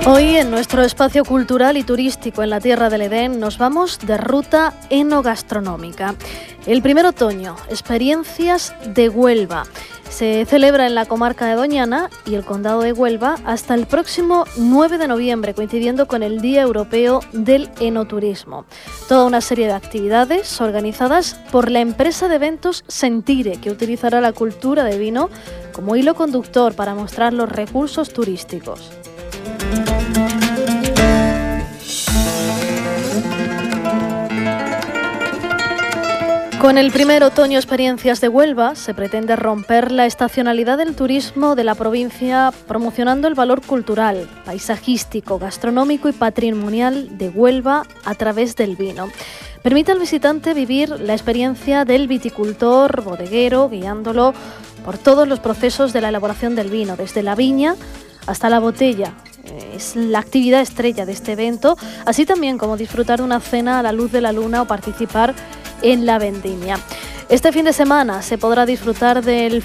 Hoy en nuestro espacio cultural y turístico en la Tierra del Edén nos vamos de ruta enogastronómica. El primer otoño, experiencias de Huelva. Se celebra en la comarca de Doñana y el condado de Huelva hasta el próximo 9 de noviembre, coincidiendo con el Día Europeo del Enoturismo. Toda una serie de actividades organizadas por la empresa de eventos Sentire, que utilizará la cultura de vino como hilo conductor para mostrar los recursos turísticos. Con el primer otoño Experiencias de Huelva se pretende romper la estacionalidad del turismo de la provincia, promocionando el valor cultural, paisajístico, gastronómico y patrimonial de Huelva a través del vino. Permite al visitante vivir la experiencia del viticultor, bodeguero, guiándolo por todos los procesos de la elaboración del vino, desde la viña hasta la botella. Es la actividad estrella de este evento, así también como disfrutar de una cena a la luz de la luna o participar en la vendimia. Este fin de semana se podrá disfrutar del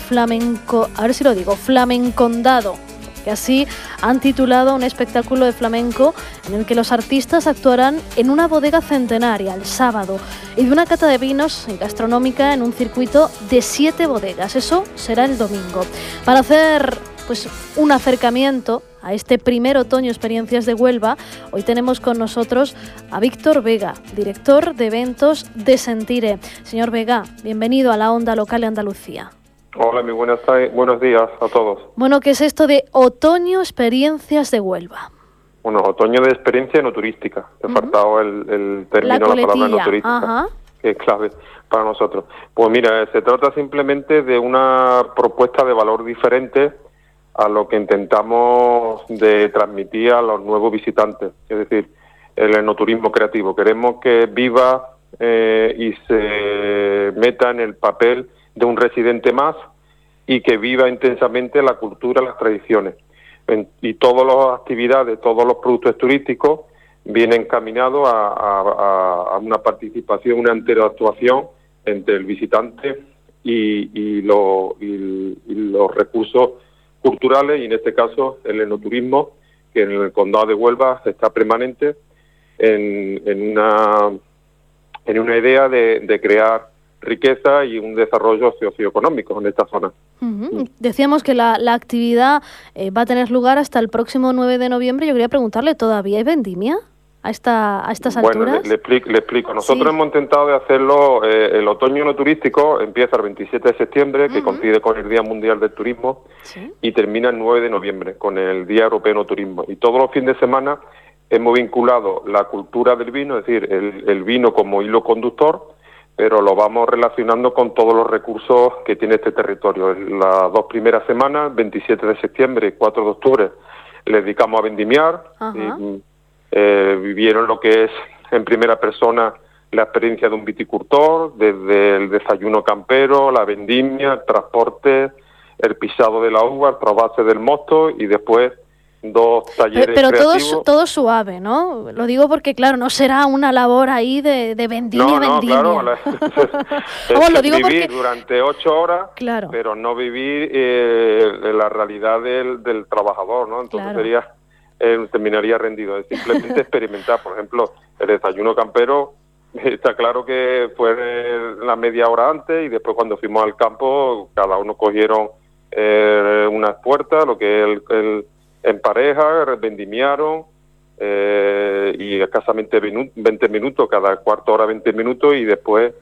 flamencondado, que así han titulado un espectáculo de flamenco en el que los artistas actuarán en una bodega centenaria el sábado y de una cata de vinos gastronómica en un circuito de 7 bodegas. Eso será el domingo. Para hacer un acercamiento a este primer otoño Experiencias de Huelva, hoy tenemos con nosotros a Víctor Vega, director de eventos de Sentire. Señor Vega, bienvenido a la Onda Local de Andalucía. Hola, muy buenos días a todos. Bueno, ¿qué es esto de otoño Experiencias de Huelva? Bueno, otoño de experiencia no turística. Te ha faltado el término, la palabra no turística, que es clave para nosotros. Pues mira, se trata simplemente de una propuesta de valor diferente a lo que intentamos de transmitir a los nuevos visitantes, es decir, el enoturismo creativo. Queremos que viva y se meta en el papel de un residente más y que viva intensamente la cultura, las tradiciones. Y todas las actividades, todos los productos turísticos vienen encaminados a una participación, una interactuación entre el visitante y los recursos culturales, y en este caso el enoturismo, que en el condado de Huelva está permanente en una idea de crear riqueza y un desarrollo socioeconómico en esta zona. Decíamos que la actividad va a tener lugar hasta el próximo 9 de noviembre. Yo quería preguntarle, ¿todavía hay vendimia a estas alturas? Bueno, le explico. Nosotros hemos intentado de hacerlo, el otoño no turístico empieza el 27 de septiembre, que coincide con el Día Mundial del Turismo, y termina el 9 de noviembre, con el Día Europeo no Turismo. Y todos los fines de semana hemos vinculado la cultura del vino, es decir, el vino como hilo conductor, pero lo vamos relacionando con todos los recursos que tiene este territorio. Las 2 primeras semanas, 27 de septiembre y 4 de octubre, le dedicamos a vendimiar. Vivieron lo que es en primera persona la experiencia de un viticultor, desde el desayuno campero, la vendimia, el transporte, el pisado de la uva, el trasvase del mosto y después 2 talleres creativos. Pero todo suave, ¿no? Lo digo porque, claro, no será una labor ahí de vendimia. No, claro. Lo digo vivir porque durante 8 horas, claro, pero no vivir la realidad del trabajador, ¿no? Entonces terminaría rendido. Es simplemente experimentar. Por ejemplo, el desayuno campero, está claro que fue la media hora antes, y después cuando fuimos al campo, cada uno cogieron unas puertas, lo que es en pareja, vendimiaron, y escasamente 20 minutos, cada cuarto hora 20 minutos, y después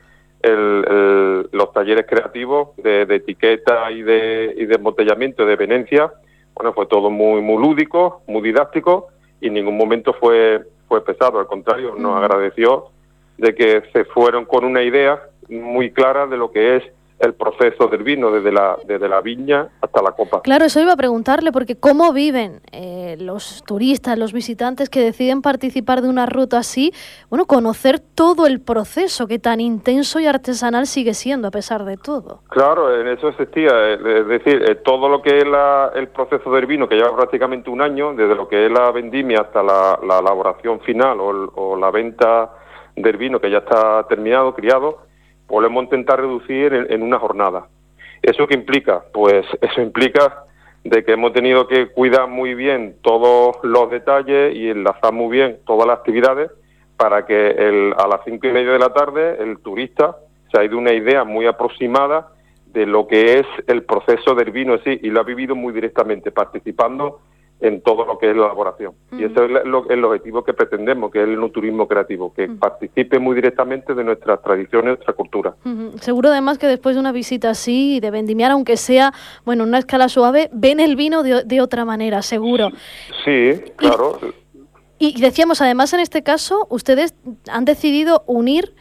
los talleres creativos de etiqueta y de embotellamiento, de venencia. Bueno, fue todo muy lúdico, muy didáctico, y en ningún momento fue pesado. Al contrario, nos agradeció de que se fueron con una idea muy clara de lo que es el proceso del vino, desde la viña hasta la copa. Claro, eso iba a preguntarle, porque ¿cómo viven los turistas, los visitantes que deciden participar de una ruta así? Bueno, conocer todo el proceso, que tan intenso y artesanal sigue siendo a pesar de todo. Claro, en eso existía, es decir, todo lo que es el proceso del vino, que lleva prácticamente un año, desde lo que es la vendimia hasta la elaboración final o la venta del vino que ya está terminado, criado, podemos intentar reducir en una jornada. ¿Eso qué implica? Pues eso implica de que hemos tenido que cuidar muy bien todos los detalles y enlazar muy bien todas las actividades para que a las 5:30 de la tarde el turista se ha ido una idea muy aproximada de lo que es el proceso del vino en sí, y lo ha vivido muy directamente, participando en todo lo que es la elaboración. Y ese es el objetivo que pretendemos, que es el enoturismo creativo, que participe muy directamente de nuestras tradiciones, nuestra cultura. Seguro además que después de una visita así, de vendimiar, aunque sea, bueno, una escala suave, ven el vino de otra manera, seguro. Sí, claro. Y decíamos, además, en este caso, ustedes han decidido unir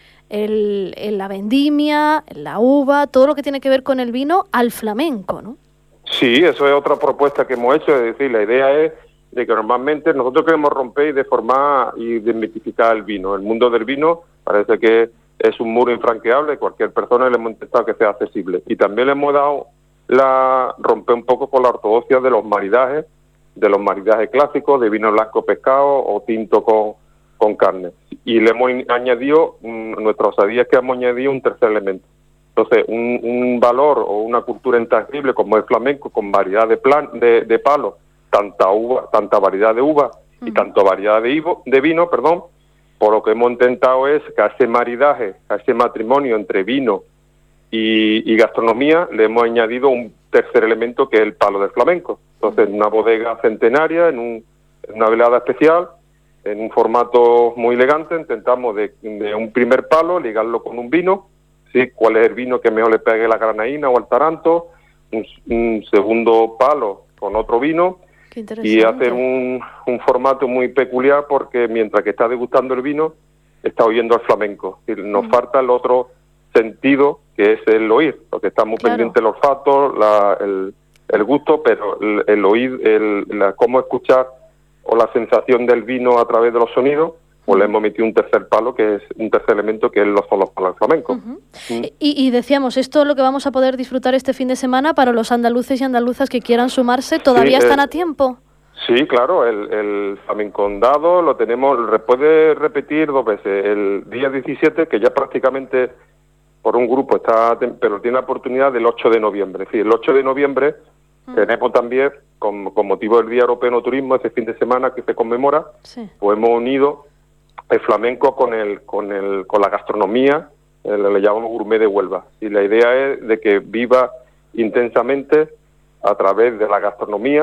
la vendimia, la uva, todo lo que tiene que ver con el vino al flamenco, ¿no? Sí, eso es otra propuesta que hemos hecho, es decir, la idea es de que normalmente nosotros queremos romper y deformar y desmitificar el vino. El mundo del vino parece que es un muro infranqueable, cualquier persona le hemos intentado que sea accesible. Y también le hemos dado romper un poco con la ortodoxia de los maridajes clásicos, de vino blanco pescado o tinto con carne. Y le hemos añadido, nuestra osadía es que hemos añadido un tercer elemento. Entonces, un valor o una cultura intangible como el flamenco, con variedad de palos, tanta variedad de uva y tanta variedad de vino, por lo que hemos intentado es que a ese maridaje, a ese matrimonio entre vino y gastronomía, le hemos añadido un tercer elemento que es el palo del flamenco. Entonces, en una bodega centenaria, en una velada especial, en un formato muy elegante, intentamos de un primer palo ligarlo con un vino, ¿sí? ¿Cuál es el vino que mejor le pegue la granaína o al taranto? Un segundo palo con otro vino, y hacer un formato muy peculiar, porque mientras que está degustando el vino, está oyendo al flamenco. Es decir, nos falta el otro sentido, que es el oír, porque está muy pendiente el olfato, el gusto, pero el oír, cómo escuchar o la sensación del vino a través de los sonidos, pues le hemos metido un tercer palo, que es un tercer elemento, que son los palos flamencos. Y decíamos, esto es lo que vamos a poder disfrutar este fin de semana para los andaluces y andaluzas que quieran sumarse. ¿Todavía están a tiempo? Sí, claro, el flamencondado lo tenemos, puede repetir 2 veces. El día 17, que ya prácticamente por un grupo está, pero tiene la oportunidad del 8 de noviembre. Es decir, el 8 de noviembre tenemos también, con motivo del Día Europeo de Turismo, ese fin de semana que se conmemora, pues hemos unido el flamenco con la gastronomía, le llamamos gourmet de Huelva. Y la idea es de que viva intensamente a través de la gastronomía,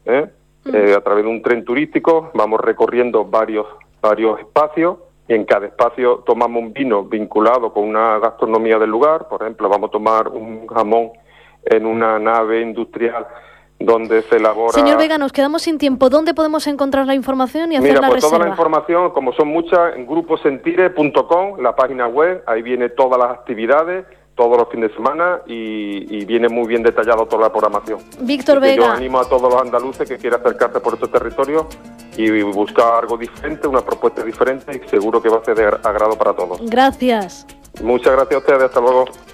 a través de un tren turístico. Vamos recorriendo varios espacios, y en cada espacio tomamos un vino vinculado con una gastronomía del lugar. Por ejemplo, vamos a tomar un jamón en una nave industrial donde se elabora... Señor Vega, nos quedamos sin tiempo. ¿Dónde podemos encontrar la información y hacer la reserva? Toda la información, como son muchas, en gruposentire.com, la página web, ahí viene todas las actividades, todos los fines de semana, y viene muy bien detallado toda la programación. Víctor Vega. Yo animo a todos los andaluces que quieran acercarse por estos territorios y buscar algo diferente, una propuesta diferente, y seguro que va a ser de agrado para todos. Gracias. Muchas gracias a ustedes, hasta luego.